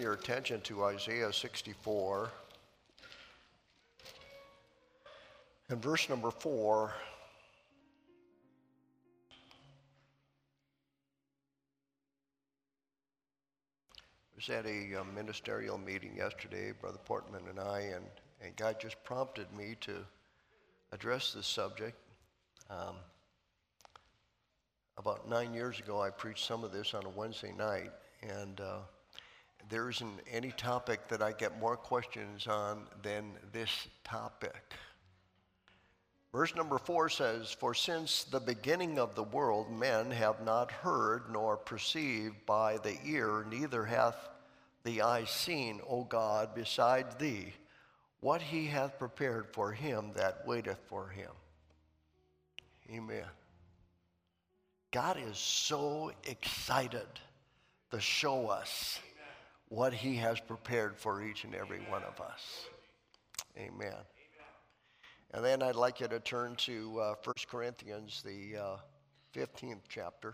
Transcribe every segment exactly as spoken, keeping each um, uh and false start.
your attention to Isaiah sixty-four and verse number four. I was at a uh, ministerial meeting yesterday, Brother Portman and I, and, and God just prompted me to address this subject. Um, about nine years ago, I preached some of this on a Wednesday night, and uh, there isn't any topic that I get more questions on than this topic. Verse number four says, "For since the beginning of the world men have not heard nor perceived by the ear, neither hath the eye seen, O God, beside thee, what he hath prepared for him that waiteth for him." Amen. God is so excited to show us what he has prepared for each and every one of us. Amen. And then I'd like you to turn to uh, First Corinthians, the uh, fifteenth chapter.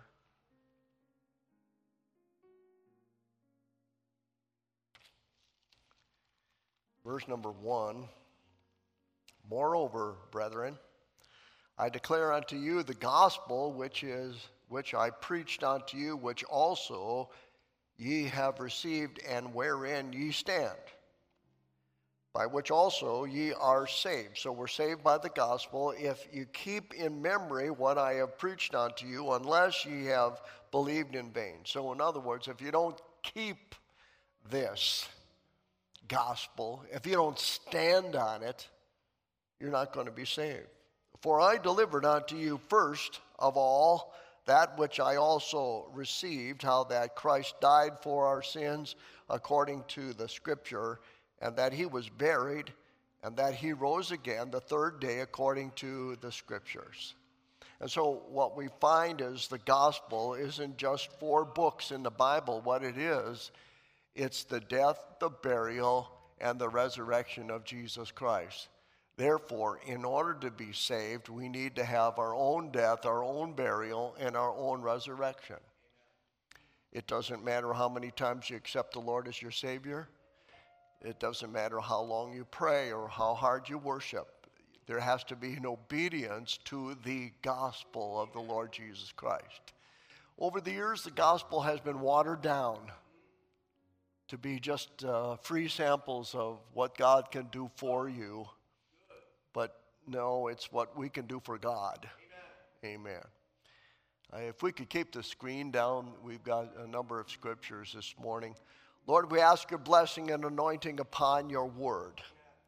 Verse number one. "Moreover, brethren, I declare unto you the gospel which is which I preached unto you, which also ye have received, and wherein ye stand, by which also ye are saved." So we're saved by the gospel if you keep in memory what I have preached unto you, unless ye have believed in vain. So in other words, if you don't keep this gospel, if you don't stand on it, you're not going to be saved. "For I delivered unto you first of all that which I also received, how that Christ died for our sins according to the Scripture, and that he was buried, and that he rose again the third day according to the Scriptures." And so what we find is the gospel isn't just four books in the Bible. What it is, it's the death, the burial, and the resurrection of Jesus Christ. Therefore, in order to be saved, we need to have our own death, our own burial, and our own resurrection. It doesn't matter how many times you accept the Lord as your Savior. It doesn't matter how long you pray or how hard you worship. There has to be an obedience to the gospel of the Lord Jesus Christ. Over the years, the gospel has been watered down to be just uh, free samples of what God can do for you. But no, it's what we can do for God. Amen. Amen. Uh, if we could keep the screen down, we've got a number of scriptures this morning. Lord, we ask your blessing and anointing upon your word.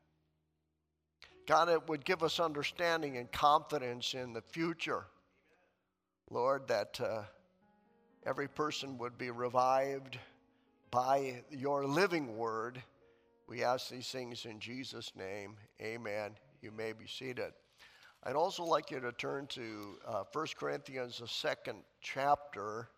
God, it would give us understanding and confidence in the future. Lord, that uh, every person would be revived by your living word. We ask these things in Jesus' name. Amen. You may be seated. I'd also like you to turn to uh, First Corinthians, the second chapter.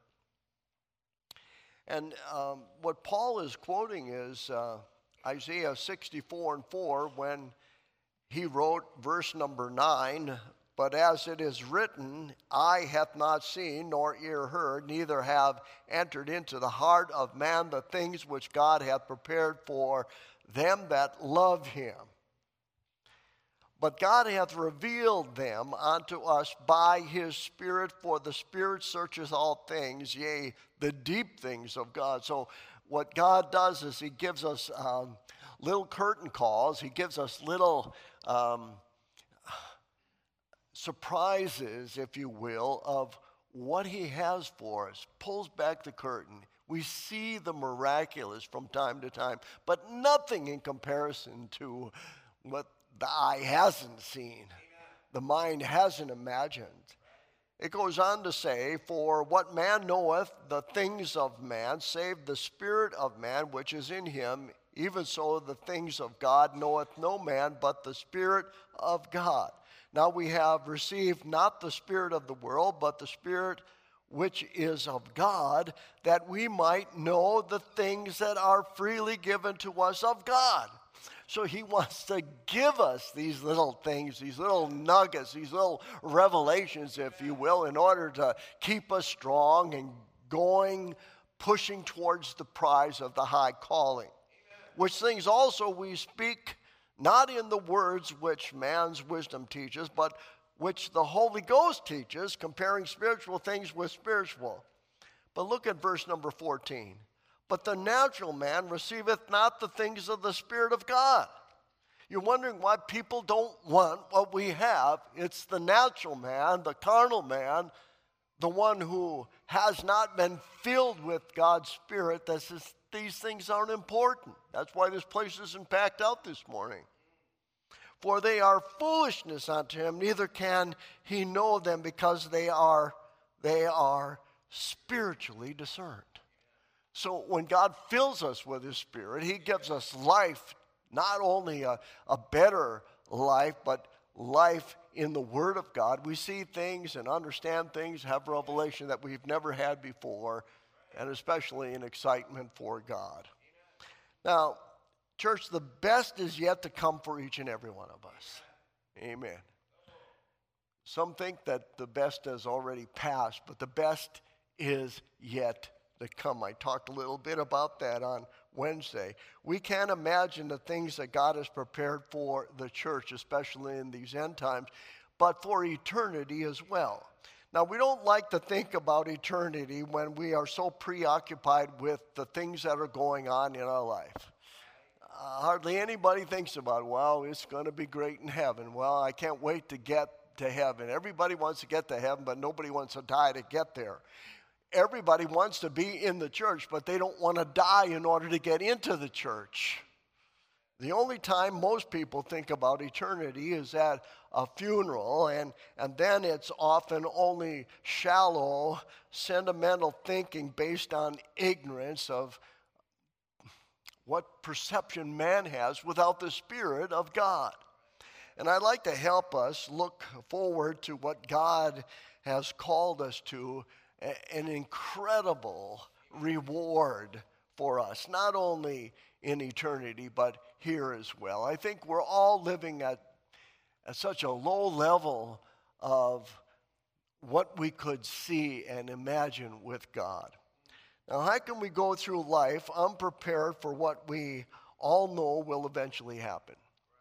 And um, what Paul is quoting is uh, Isaiah sixty-four and four, when he wrote verse number nine, "But as it is written, eye hath not seen, nor ear heard, neither have entered into the heart of man the things which God hath prepared for them that love him. But God hath revealed them unto us by his Spirit, for the Spirit searcheth all things, yea, the deep things of God." So what God does is he gives us um, little curtain calls. He gives us little um, surprises, if you will, of what he has for us. Pulls back the curtain. We see the miraculous from time to time, but nothing in comparison to what the eye hasn't seen, the mind hasn't imagined. It goes on to say, "For what man knoweth the things of man, save the spirit of man which is in him, even so the things of God knoweth no man but the Spirit of God. Now we have received not the spirit of the world, but the Spirit which is of God, that we might know the things that are freely given to us of God." So he wants to give us these little things, these little nuggets, these little revelations, if you will, in order to keep us strong and going pushing towards the prize of the high calling. Amen. Which things also we speak not in the words which man's wisdom teaches, but which the Holy Ghost teaches, comparing spiritual things with spiritual. But look at verse number fourteen. But the natural man receiveth not the things of the Spirit of God. You're wondering why people don't want what we have. It's the natural man, the carnal man, the one who has not been filled with God's Spirit, that says these things aren't important. That's why this place isn't packed out this morning. For they are foolishness unto him, neither can he know them, because they are, they are spiritually discerned. So when God fills us with his Spirit, he gives us life, not only a, a better life, but life in the Word of God. We see things and understand things, have revelation that we've never had before, and especially an excitement for God. Now, church, the best is yet to come for each and every one of us. Amen. Some think that the best has already passed, but the best is yet to come. I talked a little bit about that on Wednesday. We can't imagine the things that God has prepared for the church, especially in these end times, but for eternity as well. Now, we don't like to think about eternity when we are so preoccupied with the things that are going on in our life. Uh, hardly anybody thinks about, well, it's going to be great in heaven. Well, I can't wait to get to heaven. Everybody wants to get to heaven, but nobody wants to die to get there. Everybody wants to be in the church, but they don't want to die in order to get into the church. The only time most people think about eternity is at a funeral, and, and then it's often only shallow, sentimental thinking based on ignorance of what perception man has without the Spirit of God. And I'd like to help us look forward to what God has called us to, an incredible reward for us, not only in eternity, but here as well. I think we're all living at, at such a low level of what we could see and imagine with God. Now, how can we go through life unprepared for what we all know will eventually happen?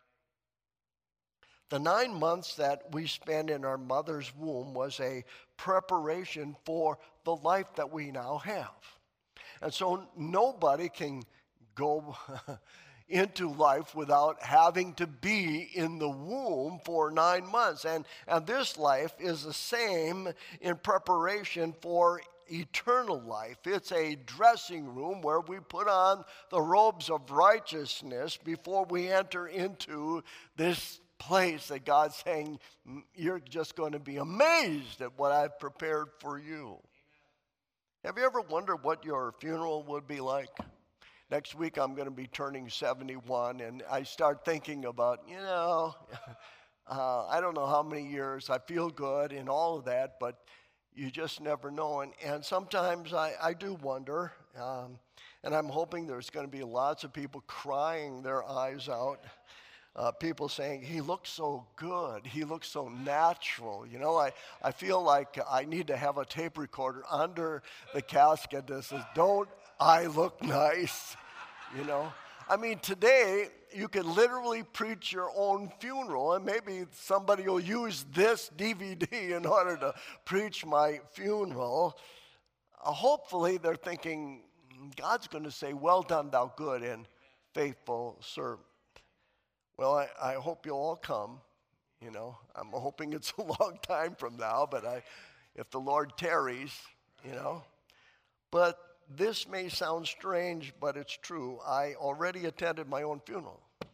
The nine months that we spent in our mother's womb was a preparation for the life that we now have. And so nobody can go into life without having to be in the womb for nine months. And, and this life is the same in preparation for eternal life. It's a dressing room where we put on the robes of righteousness before we enter into this place that God's saying, you're just going to be amazed at what I've prepared for you. Have you ever wondered what your funeral would be like? Next week I'm going to be turning seventy-one, and I start thinking about, you know, uh, I don't know how many years. I feel good and all of that, but you just never know. And, and sometimes I, I do wonder, um, and I'm hoping there's going to be lots of people crying their eyes out. Uh, people saying, he looks so good. He looks so natural. You know, I, I feel like I need to have a tape recorder under the casket that says, don't I look nice? You know, I mean, today you can literally preach your own funeral, and maybe somebody will use this D V D in order to preach my funeral. Uh, hopefully they're thinking, God's going to say, well done, thou good and faithful servant. Well, I, I hope you'll all come, you know. I'm hoping it's a long time from now, but I, if the Lord tarries, you know. But this may sound strange, but it's true. I already attended my own funeral.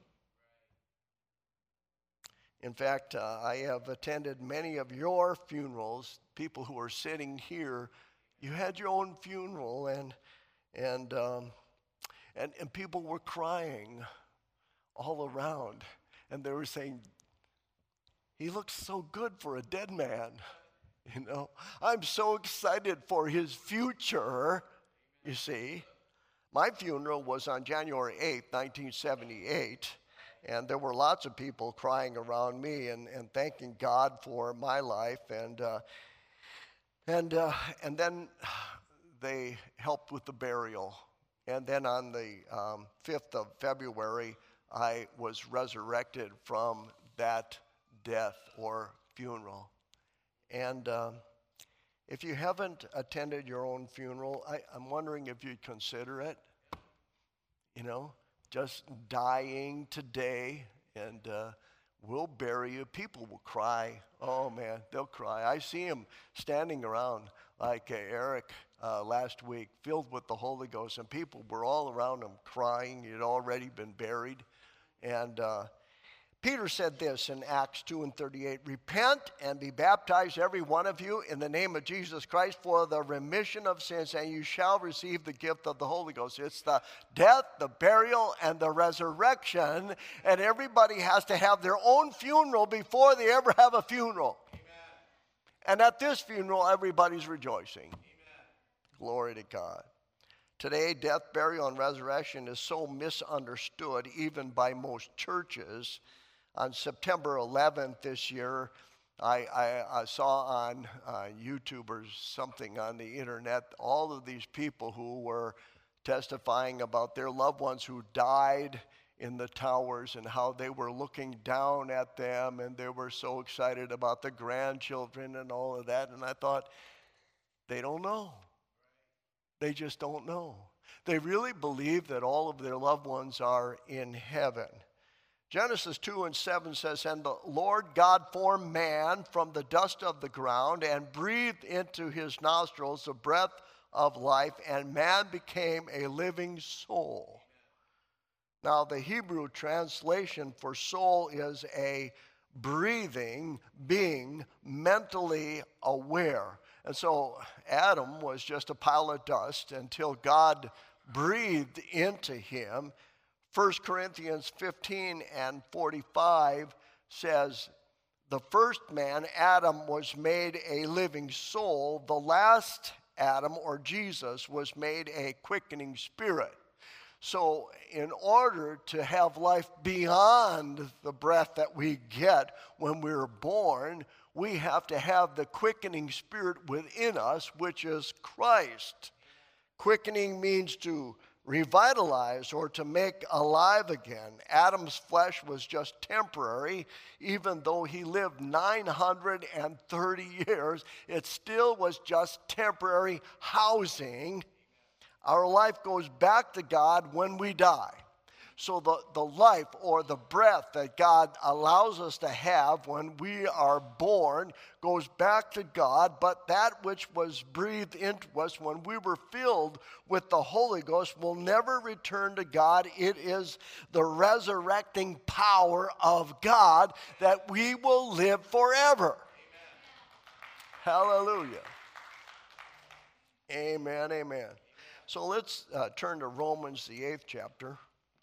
In fact, uh, I have attended many of your funerals. People who are sitting here, you had your own funeral, and and um, and and people were crying all around, and they were saying, he looks so good for a dead man. You know, I'm so excited for his future. You see, my funeral was on January eighth, nineteen seventy-eight, and there were lots of people crying around me and, and thanking God for my life. And uh, and uh, and then they helped with the burial. And then on the um, fifth of February, I was resurrected from that death or funeral. And um, if you haven't attended your own funeral, I, I'm wondering if you'd consider it. You know, just dying today, and uh, we'll bury you. People will cry. Oh, man, they'll cry. I see them standing around like uh, Eric uh, last week, filled with the Holy Ghost, and people were all around him crying. He had already been buried. And uh, Peter said this in Acts two and thirty-eight, repent and be baptized, every one of you, in the name of Jesus Christ for the remission of sins, and you shall receive the gift of the Holy Ghost. It's the death, the burial, and the resurrection, and everybody has to have their own funeral before they ever have a funeral. Amen. And at this funeral, everybody's rejoicing. Amen. Glory to God. Today, death, burial, and resurrection is so misunderstood even by most churches. On September eleventh this year, I, I, I saw on uh, YouTube or something on the internet all of these people who were testifying about their loved ones who died in the towers and how they were looking down at them, and they were so excited about the grandchildren and all of that. And I thought, they don't know. They just don't know. They really believe that all of their loved ones are in heaven. Genesis two and seven says, and the Lord God formed man from the dust of the ground and breathed into his nostrils the breath of life, and man became a living soul. Now, the Hebrew translation for soul is a breathing being, mentally aware. And so Adam was just a pile of dust until God breathed into him. First Corinthians fifteen and forty-five says, the first man, Adam, was made a living soul. The last Adam, or Jesus, was made a quickening spirit. So in order to have life beyond the breath that we get when we're born, we have to have the quickening spirit within us, which is Christ. Quickening means to revitalize or to make alive again. Adam's flesh was just temporary. Even though he lived nine hundred thirty years, it still was just temporary housing. Our life goes back to God when we die. So the, the life or the breath that God allows us to have when we are born goes back to God, but that which was breathed into us when we were filled with the Holy Ghost will never return to God. It is the resurrecting power of God that we will live forever. Amen. Hallelujah. Amen, amen. So let's uh, turn to Romans, the eighth chapter.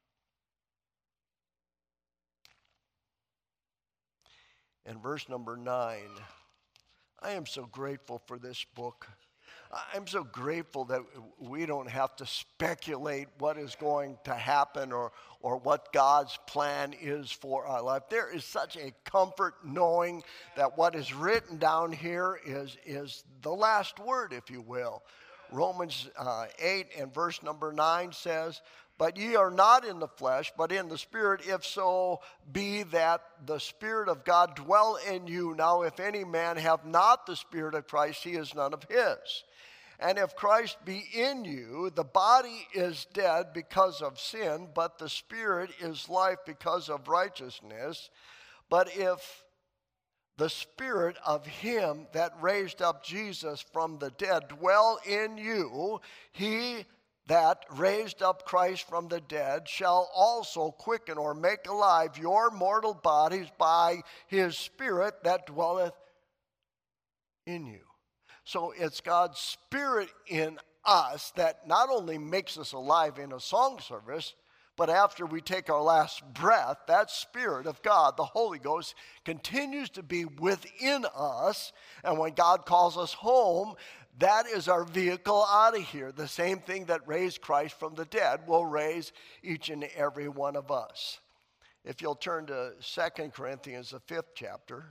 And verse number nine. I am so grateful for this book. I'm so grateful that we don't have to speculate what is going to happen or, or what God's plan is for our life. There is such a comfort knowing that what is written down here is, is the last word, if you will. Romans uh, eight and verse number nine says, but ye are not in the flesh, but in the Spirit, if so be that the Spirit of God dwell in you. Now, if any man have not the Spirit of Christ, he is none of his. And if Christ be in you, the body is dead because of sin, but the Spirit is life because of righteousness. But if the Spirit of him that raised up Jesus from the dead dwell in you, he that raised up Christ from the dead shall also quicken or make alive your mortal bodies by his Spirit that dwelleth in you. So it's God's Spirit in us that not only makes us alive in a song service, but after we take our last breath, that Spirit of God, the Holy Ghost, continues to be within us. And when God calls us home, that is our vehicle out of here. The same thing that raised Christ from the dead will raise each and every one of us. If you'll turn to Second Corinthians, the fifth chapter.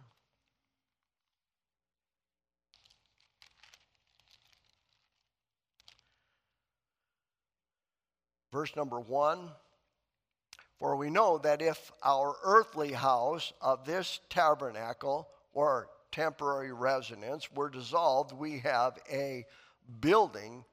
Verse number one, for we know that if our earthly house of this tabernacle or temporary residence were dissolved, we have a building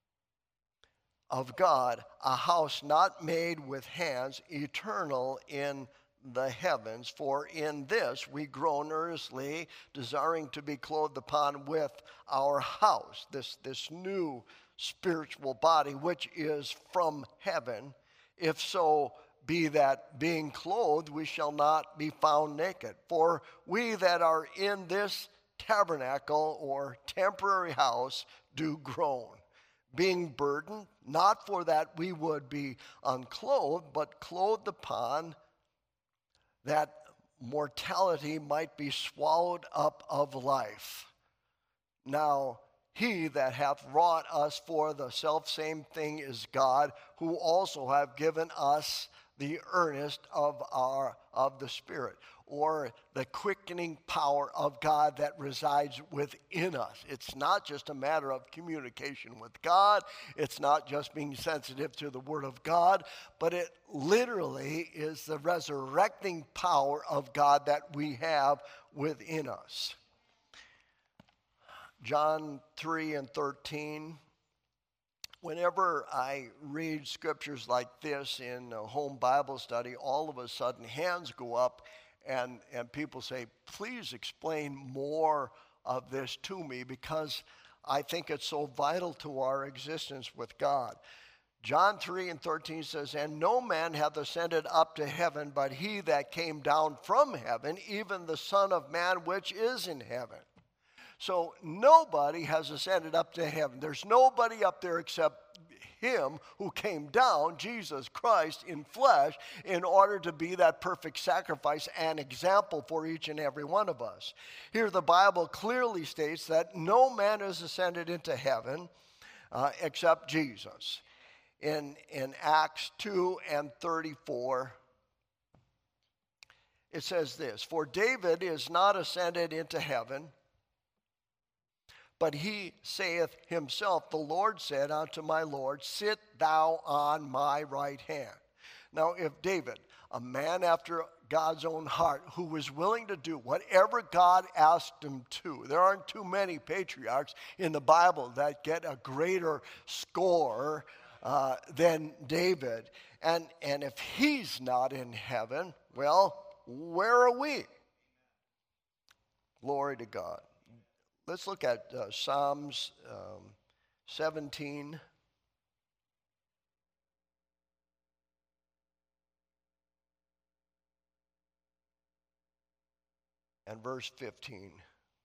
of God, a house not made with hands, eternal in the heavens. For in this we groan earnestly, desiring to be clothed upon with our house, this, this new spiritual body, which is from heaven. If so be that being clothed, we shall not be found naked. For we that are in this tabernacle or temporary house do groan, being burdened, not for that we would be unclothed, but clothed upon, that mortality might be swallowed up of life. Now he that hath wrought us for the selfsame thing is God, who also have given us the earnest of our of the Spirit, or the quickening power of God that resides within us. It's not just a matter of communication with God. It's not just being sensitive to the Word of God, but it literally is the resurrecting power of God that we have within us. John three and thirteen. Whenever I read scriptures like this in a home Bible study, all of a sudden hands go up and, and people say, please explain more of this to me, because I think it's so vital to our existence with God. John three and thirteen says, and no man hath ascended up to heaven, but he that came down from heaven, even the Son of Man which is in heaven. So nobody has ascended up to heaven. There's nobody up there except him who came down, Jesus Christ in flesh, in order to be that perfect sacrifice and example for each and every one of us. Here the Bible clearly states that no man has ascended into heaven uh, except Jesus. In, in Acts two and thirty-four, it says this, for David is not ascended into heaven, but he saith himself, the Lord said unto my Lord, sit thou on my right hand. Now, if David, a man after God's own heart, who was willing to do whatever God asked him to, there aren't too many patriarchs in the Bible that get a greater score uh, than David. And, and if he's not in heaven, well, where are we? Glory to God. Let's look at uh, Psalms um, seventeen. And verse fifteen.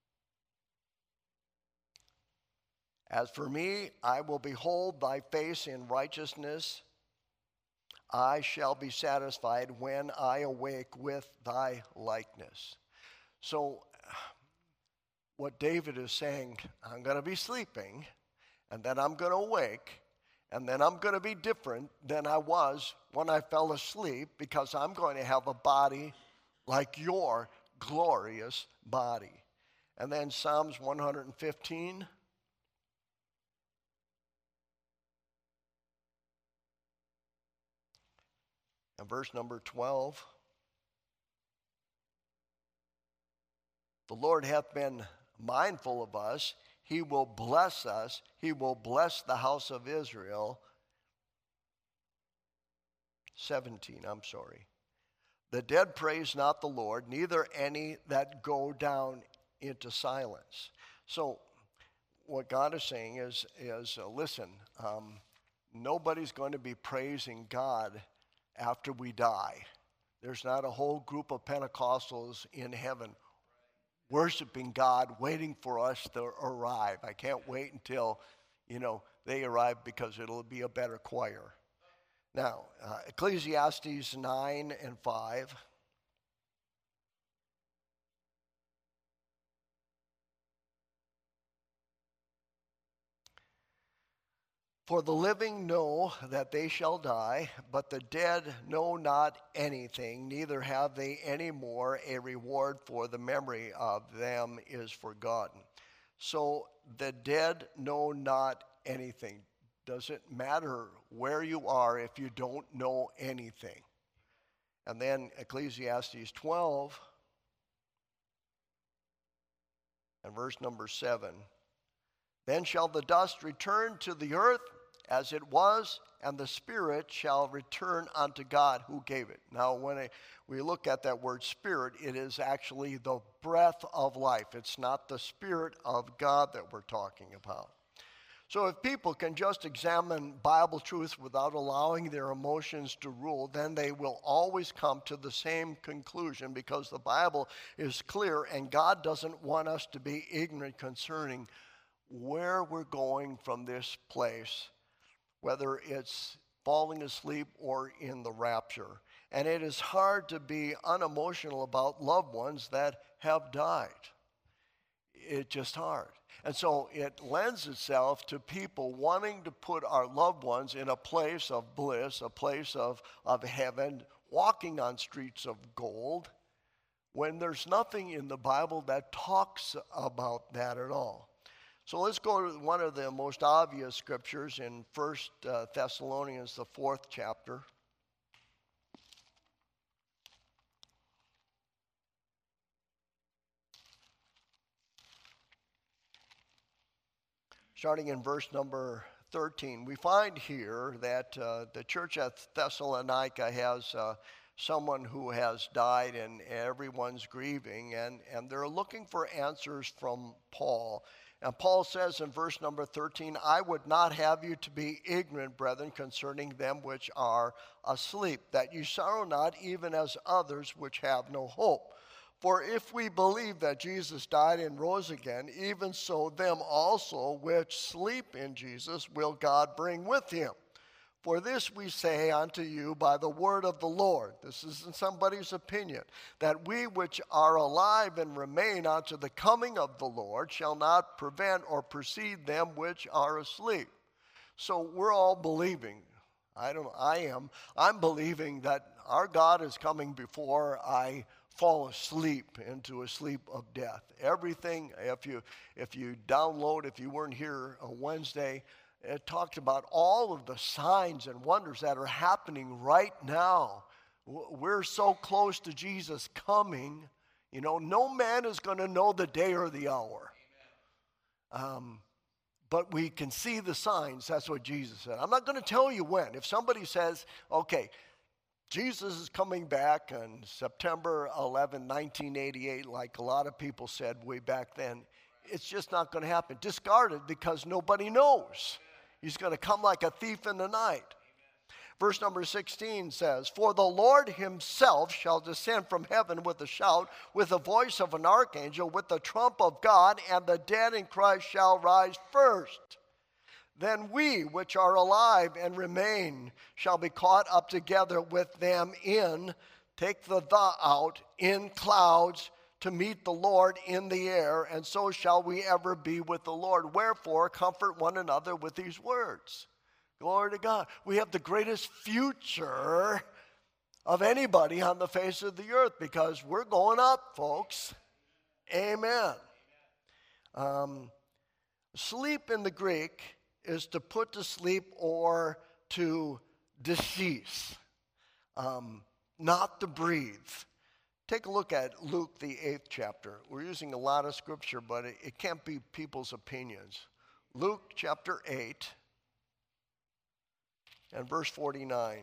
As for me, I will behold thy face in righteousness. I shall be satisfied when I awake with thy likeness. So, what David is saying, I'm going to be sleeping, and then I'm going to awake, and then I'm going to be different than I was when I fell asleep, because I'm going to have a body like your glorious body. And then Psalms one fifteen. And verse number twelve. The Lord hath been mindful of us. He will bless us. He will bless the house of Israel. seventeen, I'm sorry. The dead praise not the Lord, neither any that go down into silence. So what God is saying is, is uh, listen, um, nobody's going to be praising God after we die. There's not a whole group of Pentecostals in heaven worshiping God, waiting for us to arrive. I can't wait until, you know, they arrive, because it'll be a better choir. Now, uh, Ecclesiastes nine and five. For the living know that they shall die, but the dead know not anything, neither have they any more a reward, for the memory of them is forgotten. So the dead know not anything. does it matter where you are if you don't know anything? And then Ecclesiastes twelve and verse number seven. Then shall the dust return to the earth as it was, and the spirit shall return unto God who gave it. Now, when I, we look at that word spirit, it is actually the breath of life. It's not the Spirit of God that we're talking about. So if people can just examine Bible truth without allowing their emotions to rule, then they will always come to the same conclusion, because the Bible is clear and God doesn't want us to be ignorant concerning where we're going from this place, whether it's falling asleep or in the rapture. And it is hard to be unemotional about loved ones that have died. It's just hard. And so it lends itself to people wanting to put our loved ones in a place of bliss, a place of, of heaven, walking on streets of gold, when there's nothing in the Bible that talks about that at all. So let's go to one of the most obvious scriptures in First Thessalonians, the fourth chapter. Starting in verse number thirteen, we find here that uh, the church at Thessalonica has uh, someone who has died, and everyone's grieving, and, and they're looking for answers from Paul. And Paul says in verse number thirteen, I would not have you to be ignorant, brethren, concerning them which are asleep, that you sorrow not, even as others which have no hope. For if we believe that Jesus died and rose again, even so them also which sleep in Jesus will God bring with him. For this we say unto you by the word of the Lord. This isn't somebody's opinion. That we which are alive and remain unto the coming of the Lord shall not prevent or precede them which are asleep. So we're all believing. I don't. I am. I'm believing that our God is coming before I fall asleep into a sleep of death. Everything. If you if you download, if you weren't here on Wednesday, it talked about all of the signs and wonders that are happening right now. We're so close to Jesus coming. You know, no man is going to know the day or the hour. Um, but we can see the signs. That's what Jesus said. I'm not going to tell you when. If somebody says, okay, Jesus is coming back on September eleventh, nineteen eighty-eight, like a lot of people said way back then, it's just not going to happen. Discard it, because nobody knows. He's going to come like a thief in the night. Verse number sixteen says, For the Lord himself shall descend from heaven with a shout, with the voice of an archangel, with the trump of God, and the dead in Christ shall rise first. Then we which are alive and remain shall be caught up together with them in, take the the out, in clouds, to meet the Lord in the air, and so shall we ever be with the Lord. Wherefore, comfort one another with these words. Glory to God. We have the greatest future of anybody on the face of the earth, because we're going up, folks. Amen. Um, sleep in the Greek is to put to sleep or to decease, um, not to breathe. Take a look at Luke, the eighth chapter. We're using a lot of scripture, but it, it can't be people's opinions. Luke chapter eight and verse forty-nine.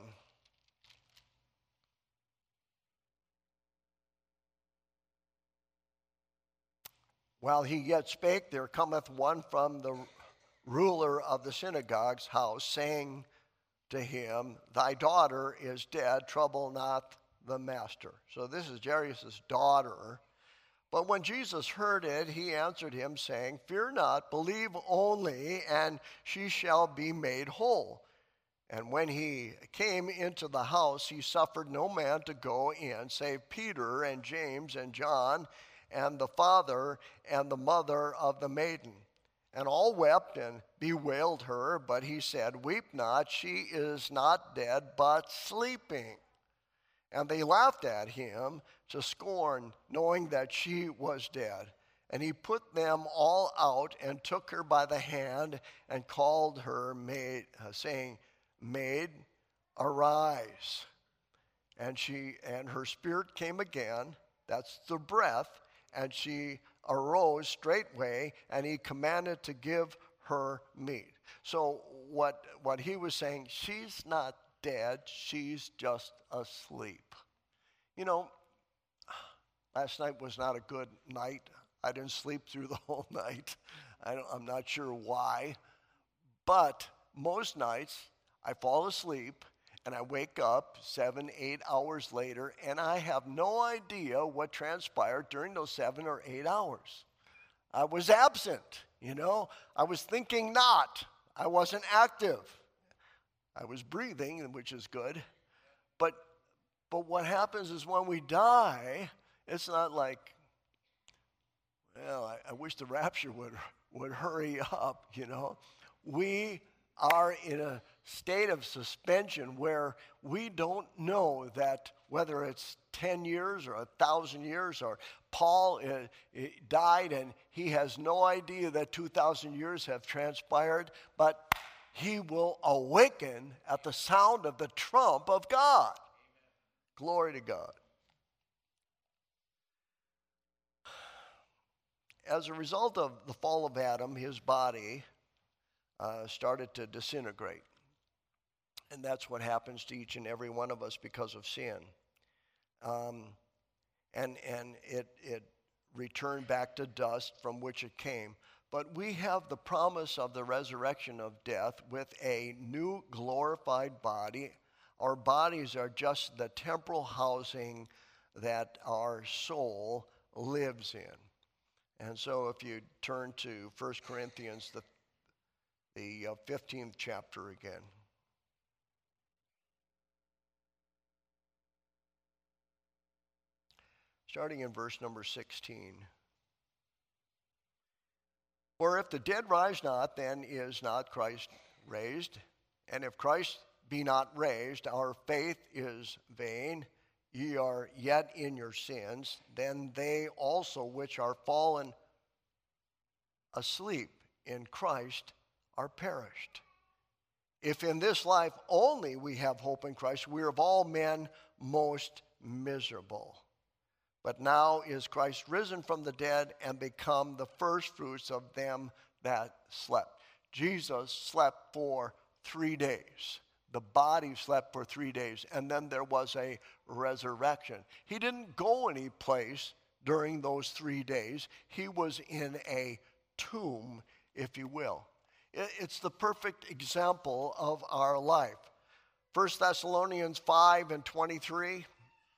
While he yet spake, there cometh one from the ruler of the synagogue's house, saying to him, Thy daughter is dead, trouble not the master. So this is Jairus' daughter. But when Jesus heard it, he answered him, saying, Fear not, believe only, and she shall be made whole. And when he came into the house, he suffered no man to go in, save Peter and James and John, and the father and the mother of the maiden. And all wept and bewailed her, but he said, Weep not, she is not dead, but sleeping. And they laughed at him to scorn, knowing that she was dead. And he put them all out and took her by the hand and called her, maid, uh, saying, Maid, arise. And she and her spirit came again, that's the breath, and she arose straightway, and he commanded to give her meat. So what, what he was saying, she's not dead, she's just asleep. You know, last night was not a good night. I didn't sleep through the whole night. I don't, I'm not sure why. But most nights, I fall asleep and I wake up seven, eight hours later, and I have no idea what transpired during those seven or eight hours. I was absent, you know. I was thinking not. I wasn't active. I was breathing, which is good. But, but what happens is when we die, it's not like, well, I, I wish the rapture would, would hurry up, you know. We are in a state of suspension where we don't know that whether it's ten years or a thousand years, or Paul uh, died and he has no idea that two thousand years have transpired, but he will awaken at the sound of the trump of God. Glory to God. As a result of the fall of Adam, his body uh, started to disintegrate. And that's what happens to each and every one of us because of sin. Um, and and it, it returned back to dust from which it came. But we have the promise of the resurrection of death with a new glorified body. Our bodies are just the temporal housing that our soul lives in. And so if you turn to First Corinthians, the, the uh, fifteenth chapter again. Starting in verse number sixteen. For if the dead rise not, then is not Christ raised. And if Christ be not raised, our faith is vain. Ye are yet in your sins. Then they also which are fallen asleep in Christ are perished. If in this life only we have hope in Christ, we are of all men most miserable. But now is Christ risen from the dead and become the firstfruits of them that slept. Jesus slept for three days. The body slept for three days, and then there was a resurrection. He didn't go any place during those three days. He was in a tomb, if you will. It's the perfect example of our life. First Thessalonians five and twenty-three.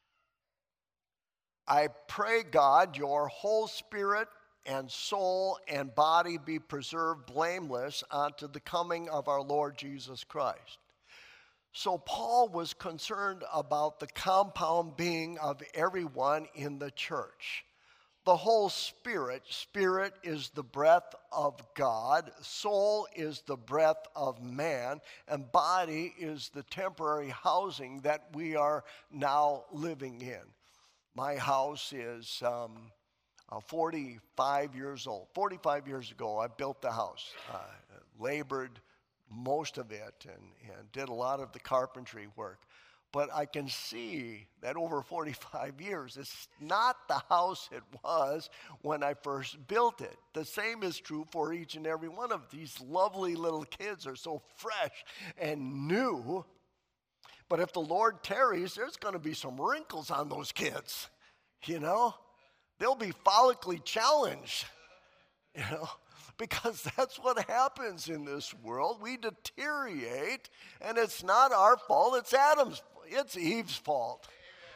I pray, God, your whole spirit and soul and body be preserved blameless unto the coming of our Lord Jesus Christ. So Paul was concerned about the compound being of everyone in the church. The whole spirit, spirit is the breath of God, soul is the breath of man, and body is the temporary housing that we are now living in. My house is um, uh, forty-five years old. forty-five years ago, I built the house, uh, labored most of it, and, and did a lot of the carpentry work. But I can see that over forty-five years, it's not the house it was when I first built it. The same is true for each and every one of these lovely little kids are so fresh and new. But if the Lord tarries, there's going to be some wrinkles on those kids, you know. They'll be follically challenged, you know, because that's what happens in this world. We deteriorate, and it's not our fault. It's Adam's, it's Eve's fault.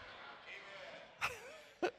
Amen.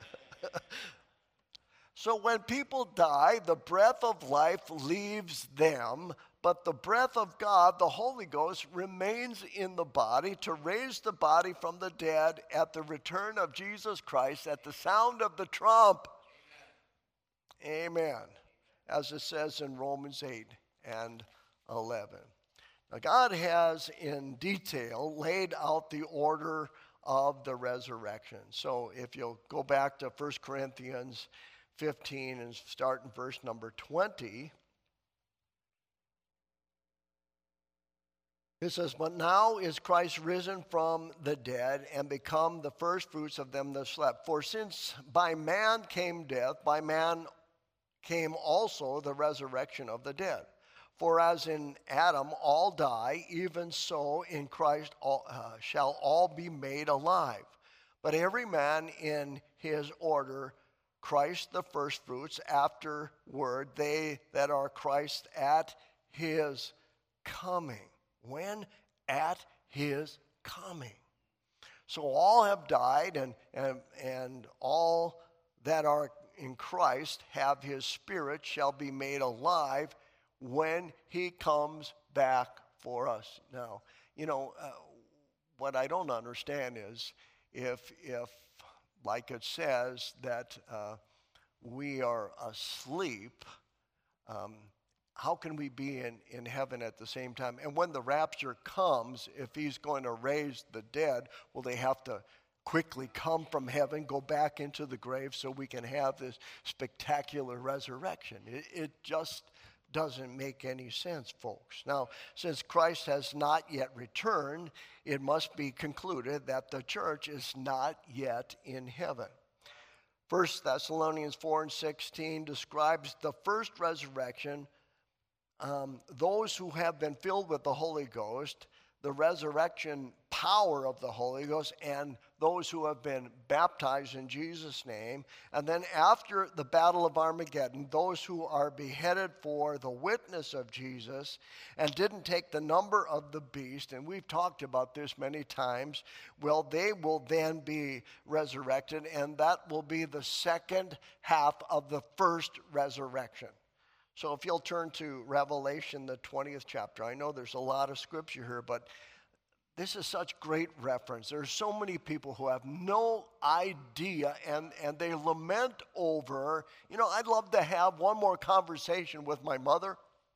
So when people die, the breath of life leaves them, but the breath of God, the Holy Ghost, remains in the body to raise the body from the dead at the return of Jesus Christ at the sound of the trump. Amen. Amen. As it says in Romans eight and eleven. Now God has in detail laid out the order of the resurrection. So if you'll go back to First Corinthians, fifteen and start in verse number twenty. It says, "But now is Christ risen from the dead and become the firstfruits of them that slept. For since by man came death, by man came also the resurrection of the dead. For as in Adam all die, even so in Christ all, uh, shall all be made alive. But every man in his order, Christ the firstfruits, afterward they that are Christ at his coming." When? At his coming. So all have died, and, and, and all that are in Christ have his spirit shall be made alive when he comes back for us. Now, you know, uh, what I don't understand is if, if like it says, that uh, we are asleep, um, how can we be in, in heaven at the same time? And when the rapture comes, if he's going to raise the dead, will they have to quickly come from heaven, go back into the grave so we can have this spectacular resurrection? It, it just doesn't make any sense, folks. Now, since Christ has not yet returned, it must be concluded that the church is not yet in heaven. First Thessalonians four and sixteen describes the first resurrection. Um, those who have been filled with the Holy Ghost, the resurrection power of the Holy Ghost, and those who have been baptized in Jesus' name. And then after the battle of Armageddon, those who are beheaded for the witness of Jesus and didn't take the number of the beast, and we've talked about this many times, well, they will then be resurrected, and that will be the second half of the first resurrection. So if you'll turn to Revelation, the twentieth chapter. I know there's a lot of scripture here, but this is such great reference. There's so many people who have no idea, and, and they lament over, you know, I'd love to have one more conversation with my mother,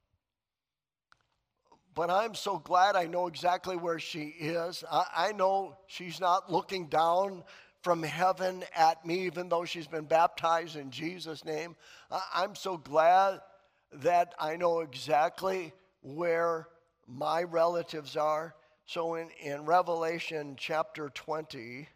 but I'm so glad I know exactly where she is. I, I know she's not looking down from heaven at me, even though she's been baptized in Jesus' name. I, I'm so glad that I know exactly where my relatives are. So in, in Revelation chapter twenty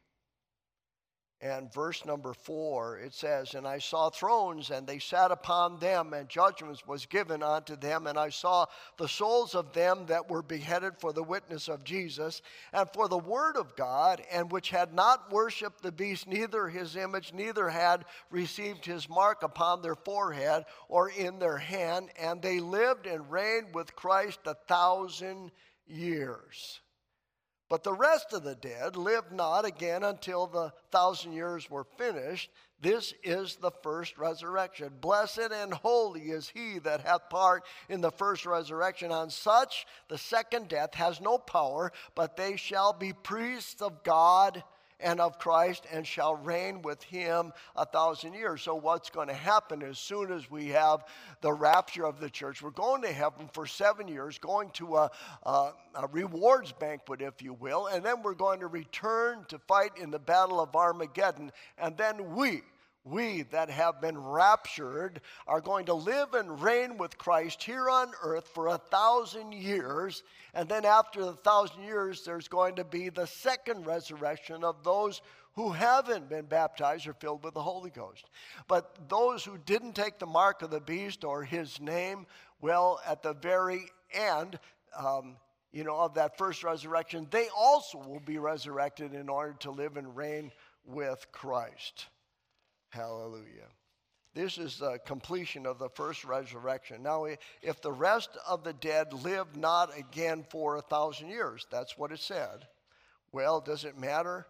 and verse number four, it says, "And I saw thrones, and they sat upon them, and judgments was given unto them. And I saw the souls of them that were beheaded for the witness of Jesus, and for the word of God, and which had not worshipped the beast, neither his image, neither had received his mark upon their forehead or in their hand. And they lived and reigned with Christ a thousand years. But the rest of the dead lived not again until the thousand years were finished. This is the first resurrection. Blessed and holy is he that hath part in the first resurrection. On such the second death has no power, but they shall be priests of God and of Christ, and shall reign with him a thousand years." So what's going to happen as soon as we have the rapture of the church, we're going to heaven for seven years, going to a, a, a rewards banquet, if you will, and then we're going to return to fight in the battle of Armageddon, and then we, we that have been raptured are going to live and reign with Christ here on earth for a thousand years. And then after the thousand years, there's going to be the second resurrection of those who haven't been baptized or filled with the Holy Ghost. But those who didn't take the mark of the beast or his name, well, at the very end, um, you know, of that first resurrection, they also will be resurrected in order to live and reign with Christ. Hallelujah. This is the completion of the first resurrection. Now, if the rest of the dead live not again for a thousand years, that's what it said. Well, does it matter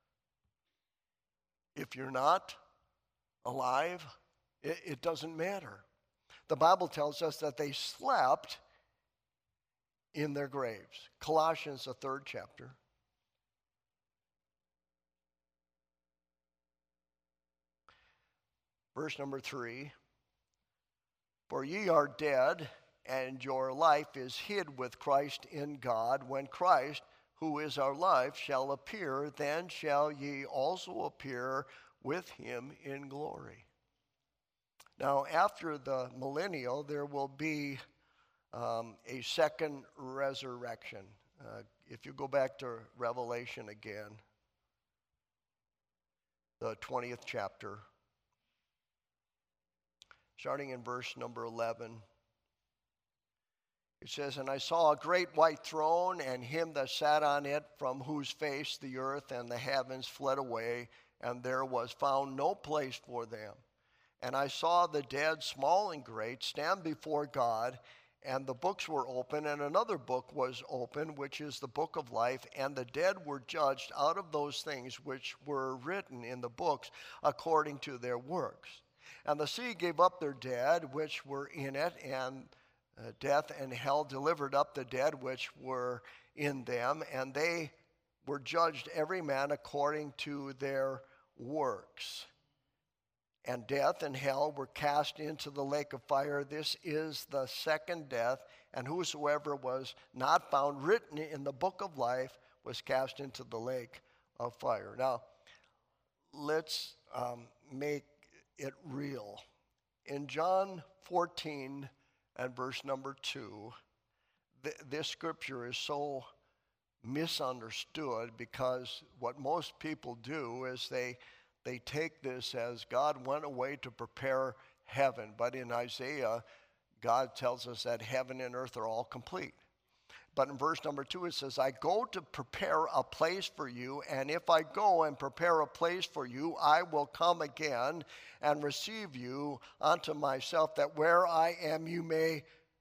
if you're not alive? It, it doesn't matter. The Bible tells us that they slept in their graves. Colossians, the third chapter. Verse number three, "For ye are dead, and your life is hid with Christ in God. When Christ, who is our life, shall appear, then shall ye also appear with him in glory." Now, after the millennial, there will be um, a second resurrection. Uh, if you go back to Revelation again, the twentieth chapter, starting in verse number eleven, it says, "And I saw a great white throne, and him that sat on it, from whose face the earth and the heavens fled away, and there was found no place for them. And I saw the dead, small and great, stand before God, and the books were open, and another book was open, which is the book of life, and the dead were judged out of those things which were written in the books according to their works. And the sea gave up their dead, which were in it, and uh, death and hell delivered up the dead which were in them, and they were judged every man according to their works. And death and hell were cast into the lake of fire. This is the second death, and whosoever was not found written in the book of life was cast into the lake of fire." Now, let's um, make it real. In John fourteen and verse number two, th- this scripture is so misunderstood, because what most people do is they They take this as God went away to prepare heaven. But in Isaiah, God tells us that heaven and earth are all complete. But in verse number two, it says, "I go to prepare a place for you, and if I go and prepare a place for you, I will come again and receive you unto myself, that where I am you may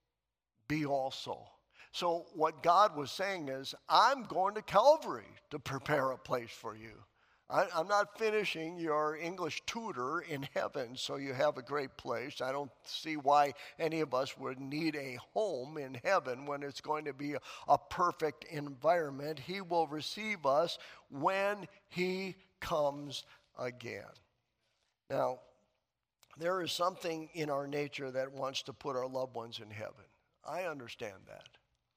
be also." So what God was saying is, I'm going to Calvary to prepare a place for you. I, I'm not finishing your English tutor in heaven so you have a great place. I don't see why any of us would need a home in heaven when it's going to be a, a perfect environment. He will receive us when he comes again. Now, there is something in our nature that wants to put our loved ones in heaven. I understand that.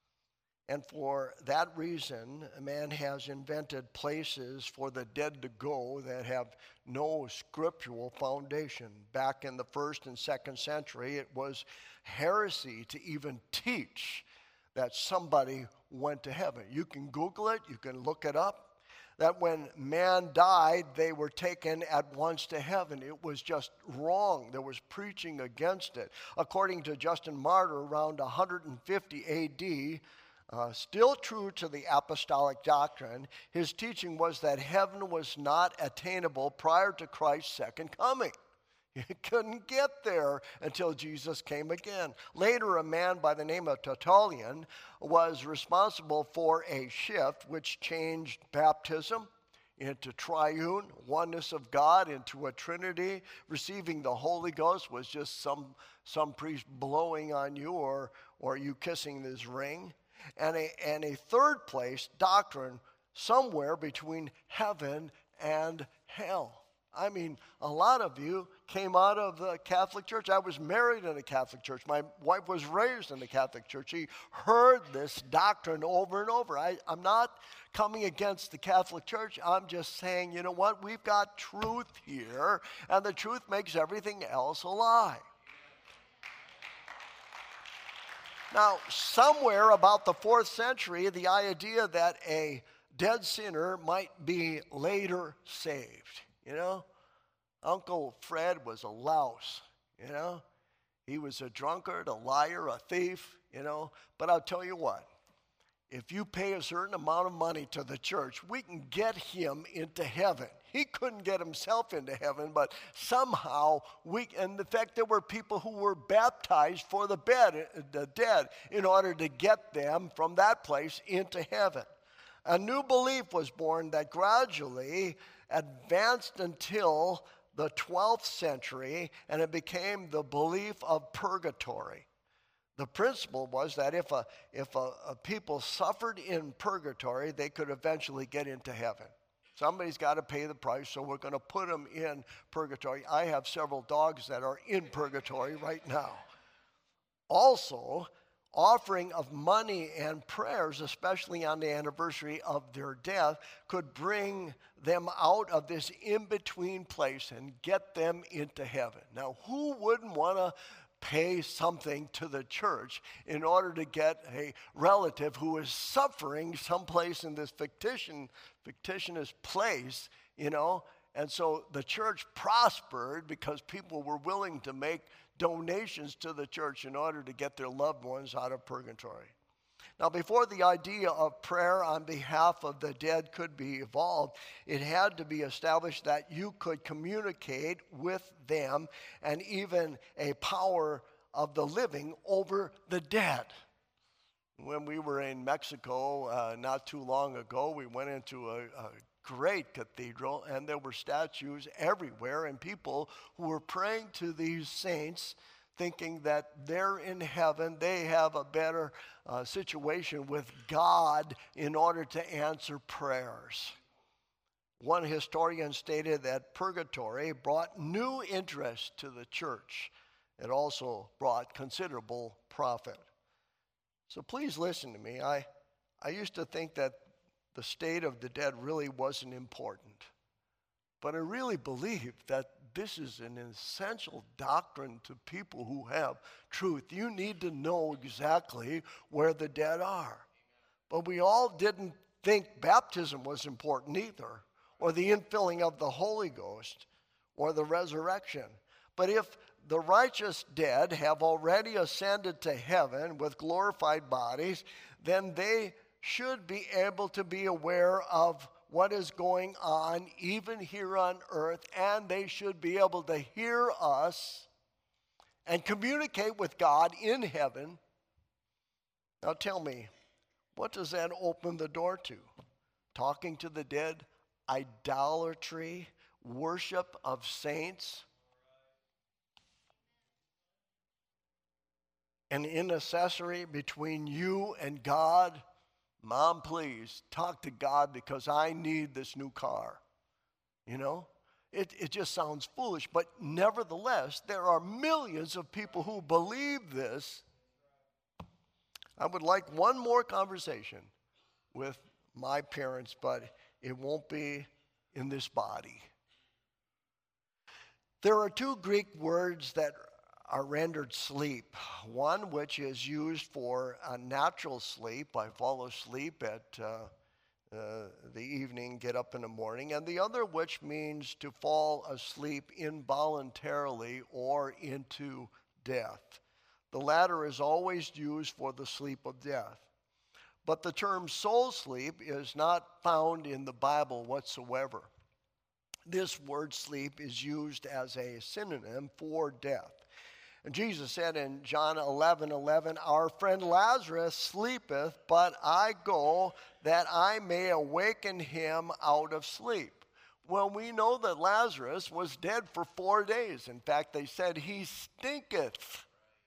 And for that reason, man has invented places for the dead to go that have no scriptural foundation. Back in the first and second century, it was heresy to even teach that somebody went to heaven. You can Google it, you can look it up, that when man died, they were taken at once to heaven. It was just wrong. There was preaching against it. According to Justin Martyr, around one fifty A D, Uh, still true to the apostolic doctrine, his teaching was that heaven was not attainable prior to Christ's second coming. You couldn't get there until Jesus came again. Later, a man by the name of Tertullian was responsible for a shift which changed baptism into triune, oneness of God, into a Trinity. Receiving the Holy Ghost was just some, some priest blowing on you, or, or you kissing this ring. And a, and a third place doctrine somewhere between heaven and hell. I mean, a lot of you came out of the Catholic Church. I was married in a Catholic church. My wife was raised in the Catholic Church. She heard this doctrine over and over. I, I'm not coming against the Catholic Church. I'm just saying, you know what? We've got truth here, and the truth makes everything else a lie. Now, somewhere about the fourth century, the idea that a dead sinner might be later saved. You know, Uncle Fred was a louse, you know. He was a drunkard, a liar, a thief, you know. But I'll tell you what, if you pay a certain amount of money to the church, we can get him into heaven. He couldn't get himself into heaven, but somehow we, and in fact, there were people who were baptized for the, bed, the dead in order to get them from that place into heaven. A new belief was born that gradually advanced until the twelfth century, and it became the belief of purgatory. The principle was that if a, if a, a people suffered in purgatory, they could eventually get into heaven. Somebody's got to pay the price, so we're going to put them in purgatory. I have several dogs that are in purgatory right now. Also, offering of money and prayers, especially on the anniversary of their death, could bring them out of this in-between place and get them into heaven. Now, who wouldn't want to pay something to the church in order to get a relative who is suffering someplace in this fictitious, fictitious place, you know? And so the church prospered because people were willing to make donations to the church in order to get their loved ones out of purgatory. Now, before the idea of prayer on behalf of the dead could be evolved, it had to be established that you could communicate with them and even a power of the living over the dead. When we were in Mexico uh, not too long ago, we went into a, a great cathedral, and there were statues everywhere, and people who were praying to these saints, thinking that they're in heaven, they have a better uh, situation with God in order to answer prayers. One historian stated that purgatory brought new interest to the church. It also brought considerable profit. So please listen to me. I, I used to think that the state of the dead really wasn't important. But I really believe that this is an essential doctrine to people who have truth. You need to know exactly where the dead are. But we all didn't think baptism was important either, or the infilling of the Holy Ghost, or the resurrection. But if the righteous dead have already ascended to heaven with glorified bodies, then they should be able to be aware of what is going on even here on earth, and they should be able to hear us and communicate with God in heaven. Now tell me, what does that open the door to? Talking to the dead, idolatry, worship of saints, an intercessory between you and God. Mom, please talk to God because I need this new car. You know, it, it just sounds foolish, but nevertheless, there are millions of people who believe this. I would like one more conversation with my parents, but it won't be in this body. There are two Greek words that are rendered sleep. One which is used for a natural sleep. I fall asleep at uh, uh, the evening, get up in the morning. And the other which means to fall asleep involuntarily or into death. The latter is always used for the sleep of death. But the term soul sleep is not found in the Bible whatsoever. This word sleep is used as a synonym for death. And Jesus said in John eleven eleven, our friend Lazarus sleepeth, but I go that I may awaken him out of sleep. Well, we know that Lazarus was dead for four days. In fact, they said he stinketh.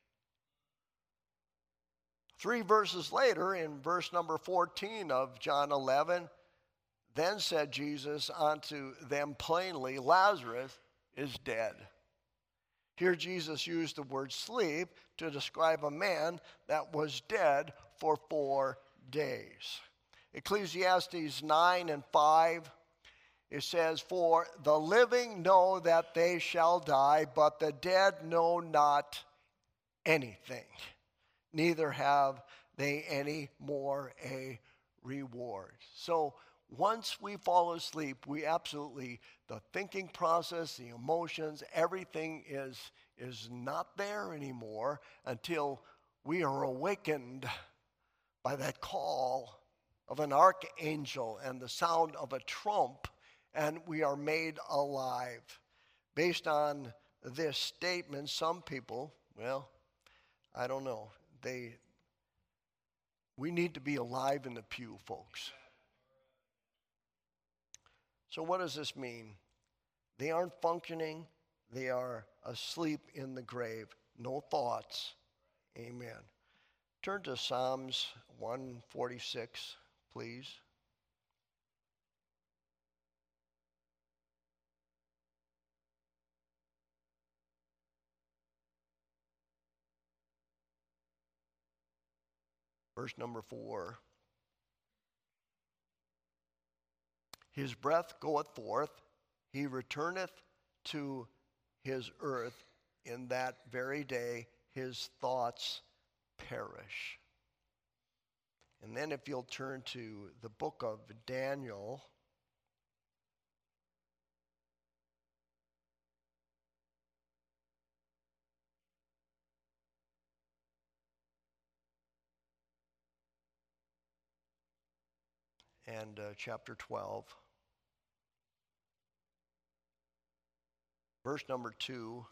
Three verses later, in verse number fourteen of John eleven, then said Jesus unto them plainly, Lazarus is dead. Here Jesus used the word sleep to describe a man that was dead for four days. Ecclesiastes nine and five, it says, for the living know that they shall die, but the dead know not anything. Neither have they any more a reward. So once we fall asleep, we absolutely, the thinking process, the emotions, everything is, is not there anymore until we are awakened by that call of an archangel and the sound of a trump, and we are made alive. Based on this statement, some people, well, I don't know, they, we need to be alive in the pew, folks. So what does this mean? They aren't functioning. They are asleep in the grave. No thoughts. Amen. Turn to Psalms one forty-six, please. Verse number four. His breath goeth forth, he returneth to his earth. In that very day, his thoughts perish. And then if you'll turn to the book of Daniel, and uh, chapter twelve, verse number two,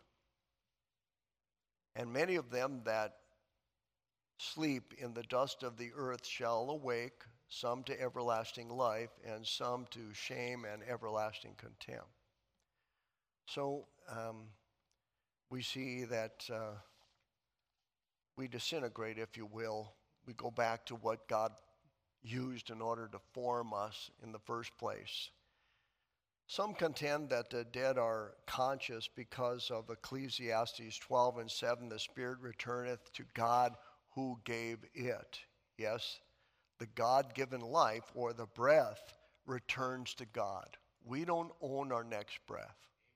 and many of them that sleep in the dust of the earth shall awake, some to everlasting life, and some to shame and everlasting contempt. So um, we see that uh, we disintegrate, if you will. We go back to what God used in order to form us in the first place. Some contend that the dead are conscious because of Ecclesiastes twelve and seven, the spirit returneth to God who gave it. Yes, the God-given life or the breath returns to God. We don't own our next breath.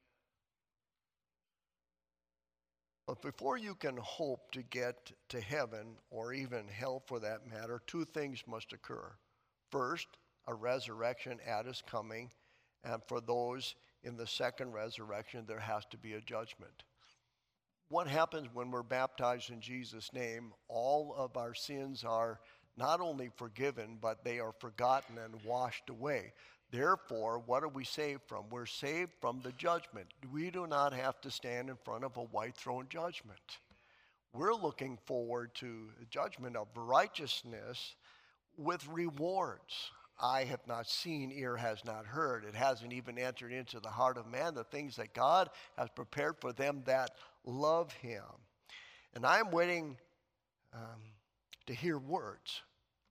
But before you can hope to get to heaven, or even hell for that matter, two things must occur. First, a resurrection at his coming, and for those in the second resurrection, there has to be a judgment. What happens when we're baptized in Jesus' name? All of our sins are not only forgiven, but they are forgotten and washed away. Therefore, what are we saved from? We're saved from the judgment. We do not have to stand in front of a white throne judgment. We're looking forward to the judgment of righteousness with rewards. Eye hath not seen, ear has not heard. It hasn't even entered into the heart of man the things that God has prepared for them that love him. And I'm waiting um, to hear words.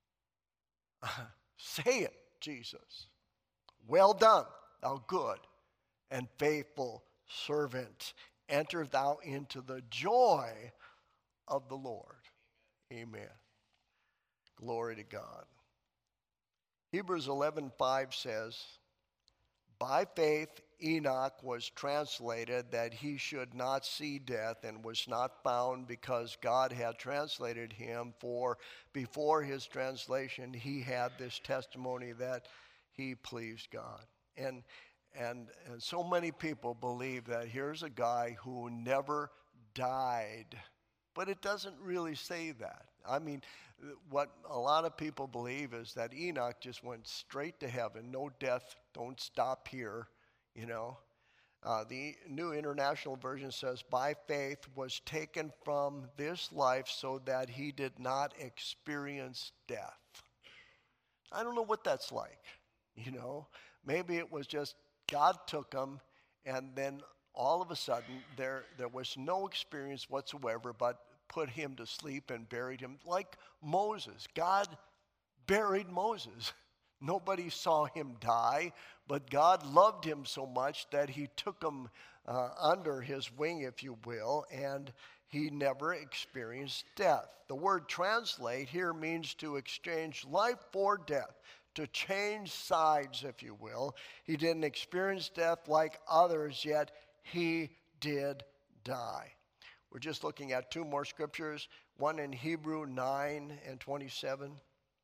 Say it, Jesus. Well done, thou good and faithful servant. Enter thou into the joy of the Lord. Amen. Glory to God. Hebrews eleven five says, by faith Enoch was translated that he should not see death, and was not found because God had translated him. For before his translation he had this testimony that he pleased God. And, and, and so many people believe that here's a guy who never died. But it doesn't really say that. I mean, what a lot of people believe is that Enoch just went straight to heaven. No death, don't stop here, you know. Uh, the New International Version says, by faith was taken from this life so that he did not experience death. I don't know what that's like, you know. Maybe it was just God took him, and then all of a sudden there, there was no experience whatsoever, but put him to sleep and buried him like Moses. God buried Moses. Nobody saw him die, but God loved him so much that he took him uh, under his wing, if you will, and he never experienced death. The word translate here means to exchange life for death, to change sides, if you will. He didn't experience death like others, yet he did die. We're just looking at two more scriptures, one in Hebrew nine and twenty-seven.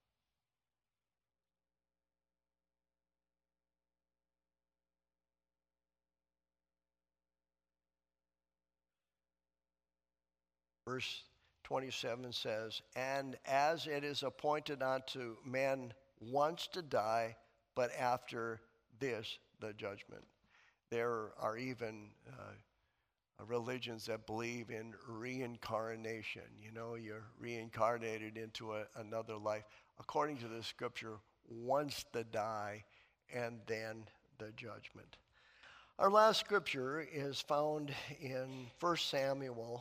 Verse twenty-seven says, and as it is appointed unto man once to die, but after this the judgment. There are even uh, religions that believe in reincarnation. You know, you're reincarnated into a, another life. According to the scripture, once the die and then the judgment. Our last scripture is found in First Samuel,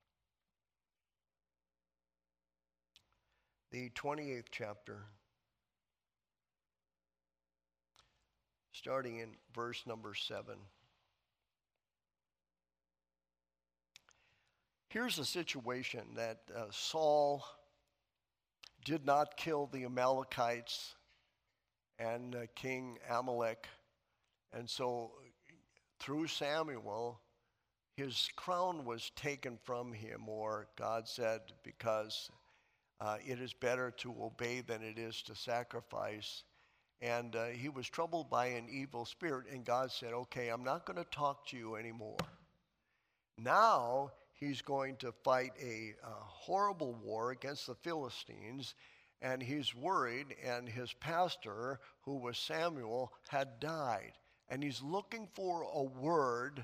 the twenty-eighth chapter, starting in verse number seven. Here's a situation that uh, Saul did not kill the Amalekites and uh, King Amalek. And so through Samuel, his crown was taken from him, or God said, because uh, it is better to obey than it is to sacrifice. And uh, he was troubled by an evil spirit, and God said, okay, I'm not going to talk to you anymore. Now he's going to fight a, a horrible war against the Philistines, and he's worried, and his pastor, who was Samuel, had died. And he's looking for a word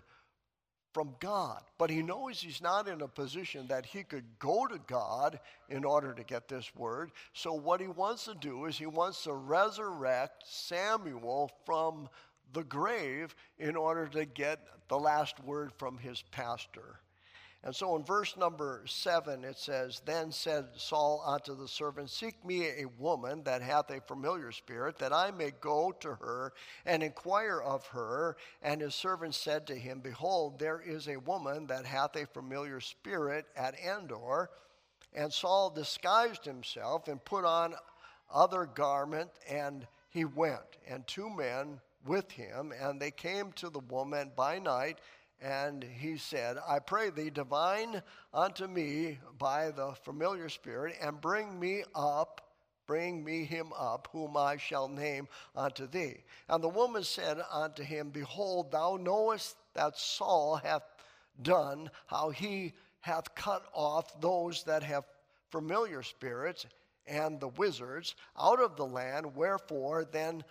from God. But he knows he's not in a position that he could go to God in order to get this word. So what he wants to do is he wants to resurrect Samuel from the grave in order to get the last word from his pastor. And so in verse number seven, it says, Then said Saul unto the servant, Seek me a woman that hath a familiar spirit, that I may go to her and inquire of her. And his servant said to him, Behold, there is a woman that hath a familiar spirit at Endor. And Saul disguised himself and put on other garment, and he went, and two men with him, and they came to the woman by night. And he said, I pray thee, divine unto me by the familiar spirit, and bring me up, bring me him up, whom I shall name unto thee. And the woman said unto him, Behold, thou knowest that Saul hath done, how he hath cut off those that have familiar spirits and the wizards out of the land. Wherefore then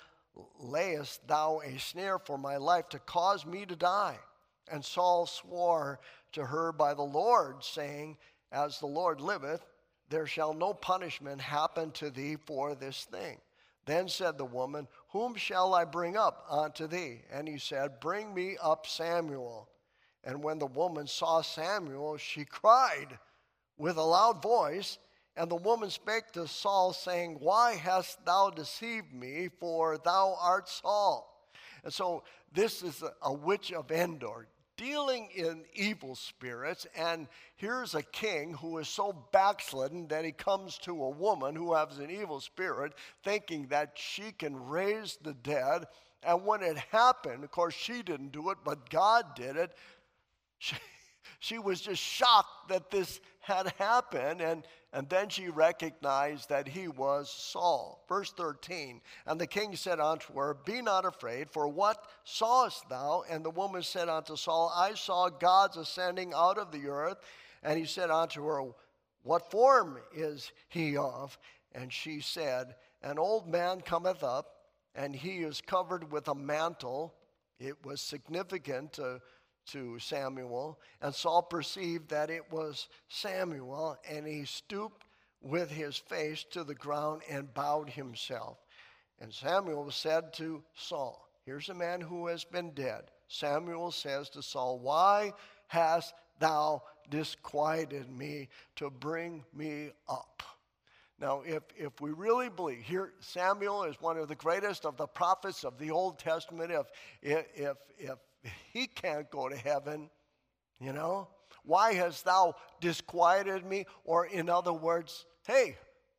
layest thou a snare for my life to cause me to die? And Saul swore to her by the Lord, saying, As the Lord liveth, there shall no punishment happen to thee for this thing. Then said the woman, Whom shall I bring up unto thee? And he said, Bring me up Samuel. And when the woman saw Samuel, she cried with a loud voice. And the woman spake to Saul, saying, Why hast thou deceived me? For thou art Saul. And so this is a, a witch of Endor, dealing in evil spirits. And here's a king who is so backslidden that he comes to a woman who has an evil spirit, thinking that she can raise the dead. And when it happened, of course, she didn't do it, but God did it. She, she was just shocked that this had happened, and, and then she recognized that he was Saul. Verse thirteen, And the king said unto her, Be not afraid, for what sawest thou? And the woman said unto Saul, I saw gods ascending out of the earth. And he said unto her, What form is he of? And she said, An old man cometh up, and he is covered with a mantle. It was significant to to Samuel, and Saul perceived that it was Samuel, and he stooped with his face to the ground and bowed himself. And Samuel said to Saul, Here's a man who has been dead. Samuel says to Saul, Why hast thou disquieted me to bring me up? Now, if, if we really believe, here Samuel is one of the greatest of the prophets of the Old Testament. If, if, if, if he can't go to heaven, you know, why hast thou disquieted me? Or in other words, hey,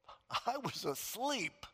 I was asleep,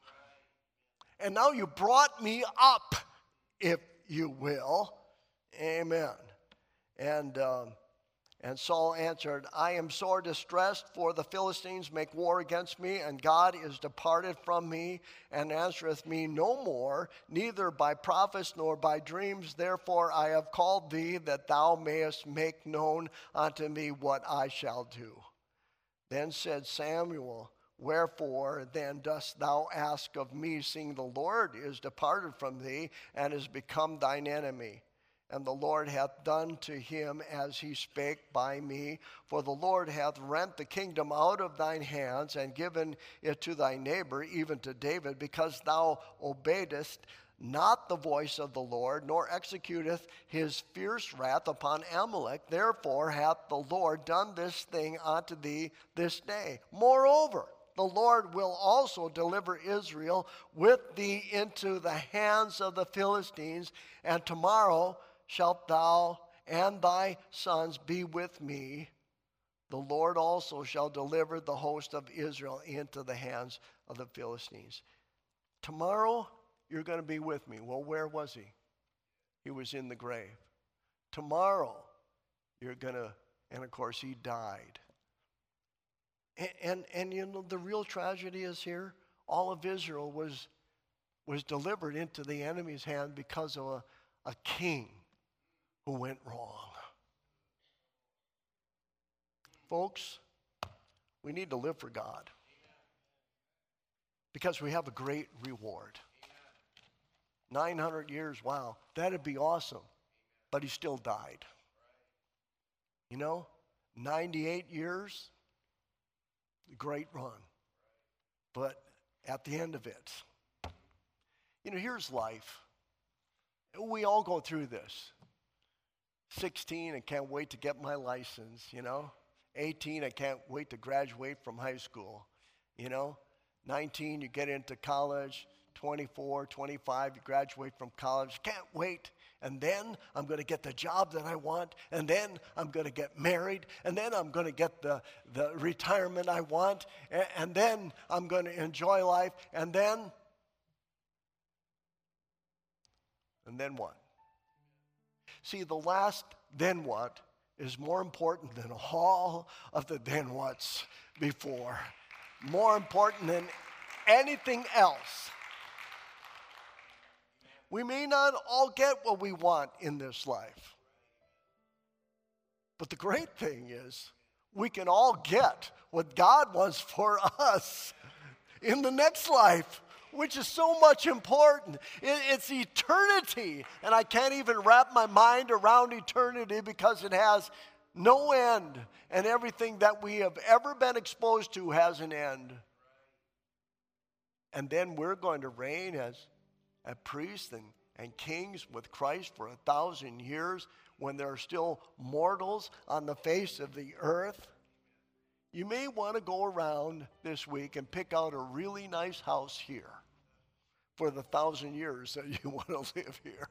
and now you brought me up, if you will. Amen. And um, and Saul answered, I am sore distressed, for the Philistines make war against me, and God is departed from me, and answereth me no more, neither by prophets nor by dreams. Therefore I have called thee, that thou mayest make known unto me what I shall do. Then said Samuel, Wherefore then dost thou ask of me, seeing the Lord is departed from thee, and is become thine enemy? And the Lord hath done to him as he spake by me. For the Lord hath rent the kingdom out of thine hands, and given it to thy neighbor, even to David, because thou obeyedest not the voice of the Lord, nor executeth his fierce wrath upon Amalek. Therefore hath the Lord done this thing unto thee this day. Moreover, the Lord will also deliver Israel with thee into the hands of the Philistines, and tomorrow shalt thou and thy sons be with me The Lord also shall deliver the host of Israel into the hands of the Philistines. Tomorrow, you're going to be with me. Well, where was he? He was in the grave. Tomorrow, you're going to, and of course, he died. And, and, and you know, the real tragedy is here, all of Israel was, was delivered into the enemy's hand because of a, a king who went wrong. Folks, we need to live for God because we have a great reward. nine hundred years, wow, that'd be awesome. But he still died. You know, ninety-eight years, great run. But at the end of it, you know, here's life. We all go through this. sixteen, I can't wait to get my license, you know. eighteen, I can't wait to graduate from high school, you know. nineteen, you get into college. twenty-four, twenty-five, you graduate from college. Can't wait. And then I'm going to get the job that I want. And then I'm going to get married. And then I'm going to get the, the retirement I want. And, and then I'm going to enjoy life. And then, and then what? See, the last then what is more important than all of the then whats before. More important than anything else. We may not all get what we want in this life. But the great thing is, we can all get what God wants for us in the next life, which is so much important. It, it's eternity. And I can't even wrap my mind around eternity because it has no end. And everything that we have ever been exposed to has an end. And then we're going to reign as as priests and, and kings with Christ for a thousand years when there are still mortals on the face of the earth. You may want to go around this week and pick out a really nice house here for the thousand years that you want to live here.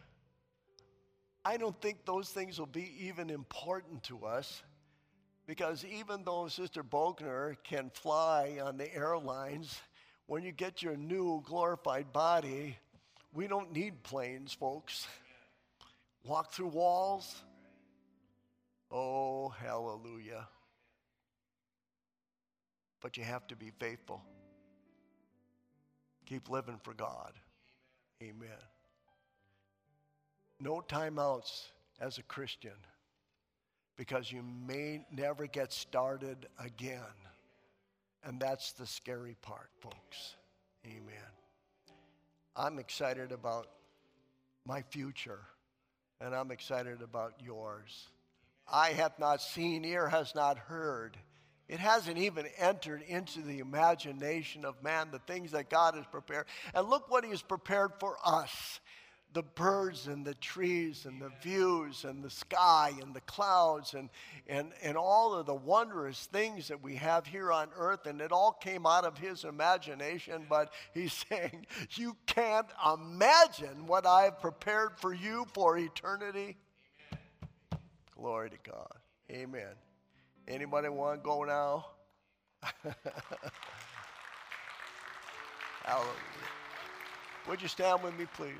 I don't think those things will be even important to us because even though Sister Bogner can fly on the airlines, when you get your new glorified body, we don't need planes, folks. Walk through walls. Oh, hallelujah. But you have to be faithful. Keep living for God. Amen. No timeouts as a Christian because you may never get started again. And that's the scary part, folks. Amen. I'm excited about my future, and I'm excited about yours. Eye hath not seen, ear has not heard. It hasn't even entered into the imagination of man, the things that God has prepared. And look what he has prepared for us. The birds and the trees and the views and the sky and the clouds and, and, and all of the wondrous things that we have here on earth. And it all came out of his imagination. But he's saying, you can't imagine what I've prepared for you for eternity. Amen. Glory to God. Amen. Anybody want to go now? Hallelujah. Would you stand with me, please?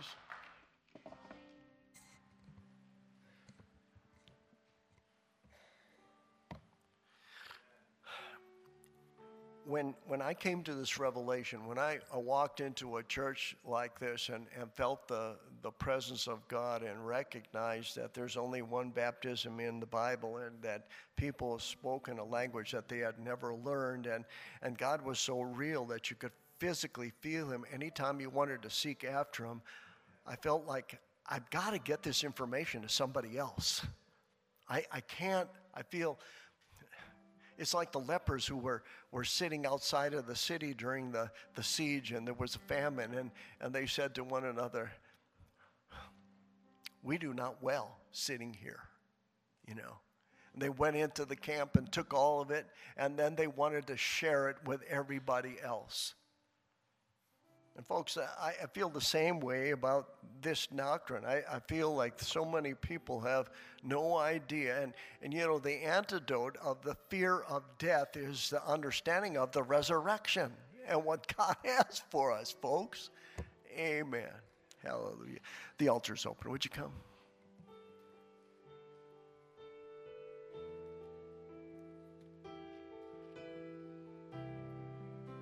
When, when I came to this revelation, when I, I walked into a church like this and, and felt the, the presence of God and recognized that there's only one baptism in the Bible and that people have spoken a language that they had never learned, and, and God was so real that you could physically feel him anytime you wanted to seek after him, I felt like I've got to get this information to somebody else. I, I can't, I feel... It's like the lepers who were, were sitting outside of the city during the, the siege, and there was a famine, and, and they said to one another, we do not well sitting here, you know. And they went into the camp and took all of it, and then they wanted to share it with everybody else. And folks, I, I feel the same way about this doctrine. I, I feel like so many people have no idea. And, and, you know, the antidote of the fear of death is the understanding of the resurrection and what God has for us, folks. Amen. Hallelujah. The altar's open. Would you come?